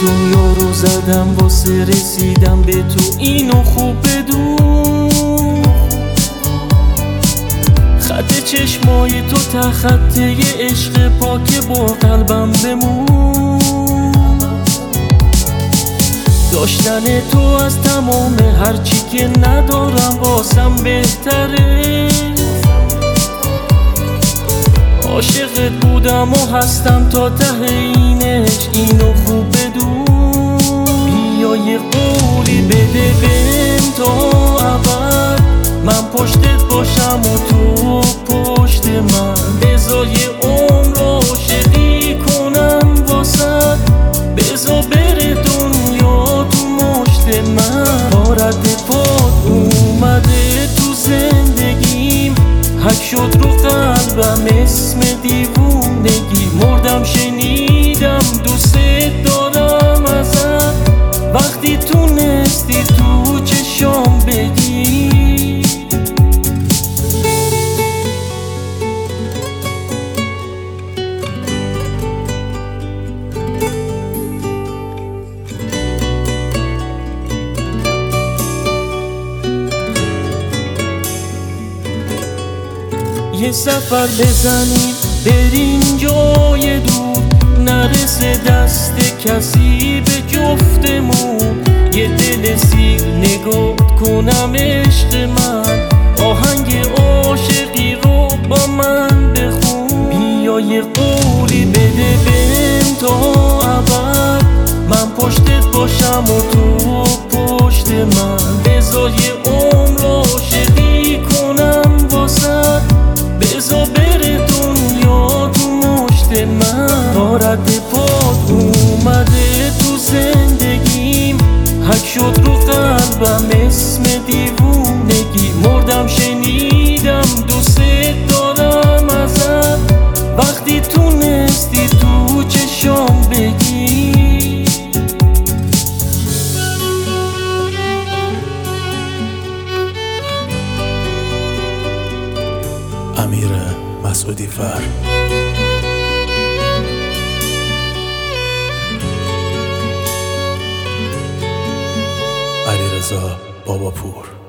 دنیا رو زدم واسه رسیدم به تو، اینو خوب بدون. خط چشمای تو تا خطه عشق پاک با قلبم بمون. داشتن تو از تمام هرچی که ندارم واسم بهتره. عاشقت بودم و هستم تا ته اینش، اینو خوب بدون. بیا یه قولی بده بهم تا ابد، من پشتت باشم و تو پشت من. بذار یه عمر عاشقی کنم واسد، بذار بره دنیا تو مشت من. بارد پاد اومده تو زندگیم، حک شد رو قلبم اسم دیوونگی. مردم شنیدم دوست دارم ازت، وقتی تونستی تو چشام بگی. یه سفر بزنیم بریم جای دور، نرسه دست کسی به جفتمون. یه دل سیر نگاه کنم عشق من، آهنگ عاشقی رو با من بخون. بیا یه قولی بده بهم تا ابد، من پشتت باشم و تو پشت من. بذار یه عمر عاشقی کنم واسد، بذار بره دنیا تو مشت من. بارد پاد اومده تو زندگیم، حک شد رو قلبم اسم دیوونگی. مردم شنیدم دوست دارم ازت، وقتی تونستی تو چشام بگی. امیر مسعودی فر، علیرضا باباپور.